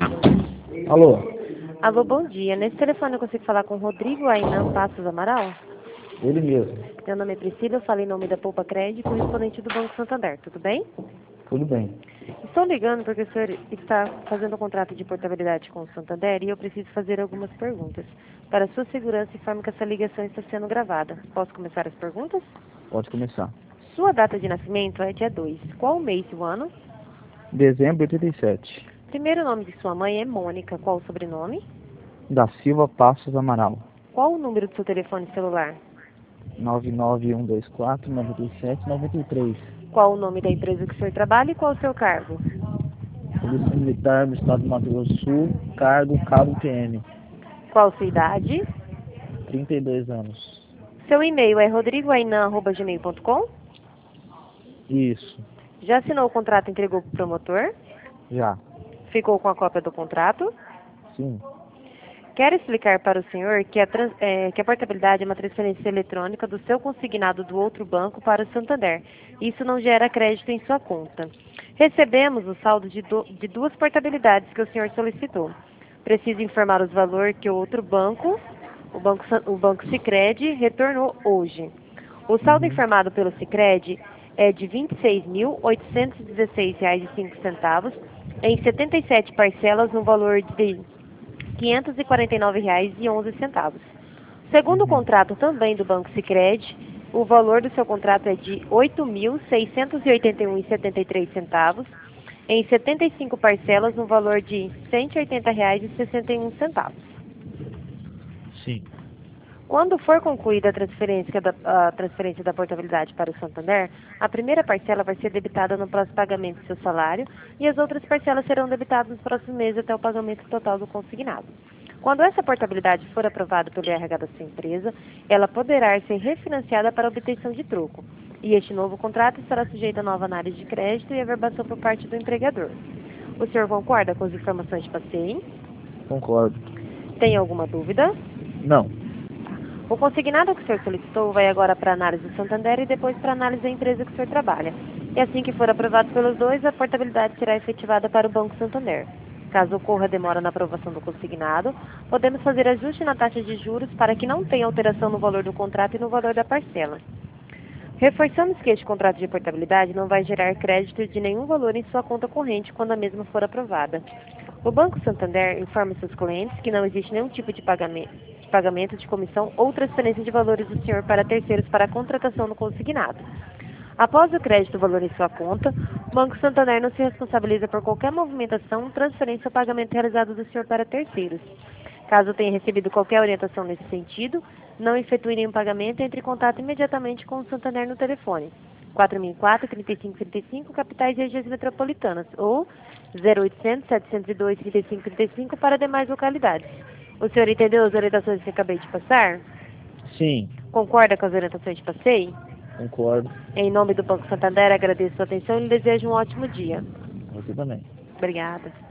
Alô? Alô, bom dia. Nesse telefone eu consigo falar com Rodrigo Ainan Passos Amaral? Ele mesmo. Meu nome é Priscila, eu falo em nome da Poupa Crédito, correspondente do Banco Santander. Tudo bem? Tudo bem. Estou ligando porque o senhor está fazendo um contrato de portabilidade com o Santander e eu preciso fazer algumas perguntas. Para sua segurança, informo que essa ligação está sendo gravada. Posso começar as perguntas? Pode começar. Sua data de nascimento é dia 2. Qual o mês e o ano? Dezembro de 87. Primeiro nome de sua mãe é Mônica. Qual o sobrenome? Da Silva Passos Amaral. Qual o número do seu telefone celular? 99124-9793. Qual o nome da empresa que o senhor trabalha e qual o seu cargo? Polícia Militar do Estado do Mato Grosso do Sul, cargo Cabo PM. Qual sua idade? 32 anos. Seu e-mail é rodrigoainan@gmail.com? Isso. Já assinou o contrato e entregou para o promotor? Já. Ficou com a cópia do contrato? Sim. Quero explicar para o senhor que a portabilidade é uma transferência eletrônica do seu consignado do outro banco para o Santander. Isso não gera crédito em sua conta. Recebemos o saldo de duas portabilidades que o senhor solicitou. Preciso informar os valores que o outro banco, o Banco Sicredi, retornou hoje. O saldo informado pelo Sicredi é de R$ 26.816,05 em 77 parcelas no valor de R$ 549,11. Segundo o contrato também do Banco Sicredi, o valor do seu contrato é de R$ 8.681,73 em 75 parcelas no valor de R$ 180,61. Sim. Quando for concluída a transferência da portabilidade para o Santander, a primeira parcela vai ser debitada no próximo pagamento do seu salário e as outras parcelas serão debitadas nos próximos meses até o pagamento total do consignado. Quando essa portabilidade for aprovada pelo RH da sua empresa, ela poderá ser refinanciada para obtenção de troco. E este novo contrato estará sujeito a nova análise de crédito e averbação por parte do empregador. O senhor concorda com as informações que passei? Concordo. Tem alguma dúvida? Não. O consignado que o senhor solicitou vai agora para a análise do Santander e depois para a análise da empresa que o senhor trabalha. E assim que for aprovado pelos dois, a portabilidade será efetivada para o Banco Santander. Caso ocorra demora na aprovação do consignado, podemos fazer ajuste na taxa de juros para que não tenha alteração no valor do contrato e no valor da parcela. Reforçamos que este contrato de portabilidade não vai gerar crédito de nenhum valor em sua conta corrente quando a mesma for aprovada. O Banco Santander informa seus clientes que não existe nenhum tipo de pagamento de comissão ou transferência de valores do senhor para terceiros para a contratação do consignado. Após o crédito do valor em sua conta, o Banco Santander não se responsabiliza por qualquer movimentação, transferência ou pagamento realizado do senhor para terceiros. Caso tenha recebido qualquer orientação nesse sentido, não efetue nenhum pagamento e entre em contato imediatamente com o Santander no telefone 4004-3535, capitais e regiões metropolitanas, ou 0800-702-3535 para demais localidades. O senhor entendeu as orientações que acabei de passar? Sim. Concorda com as orientações que passei? Concordo. Em nome do Banco Santander, agradeço a sua atenção e lhe desejo um ótimo dia. Você também. Obrigada.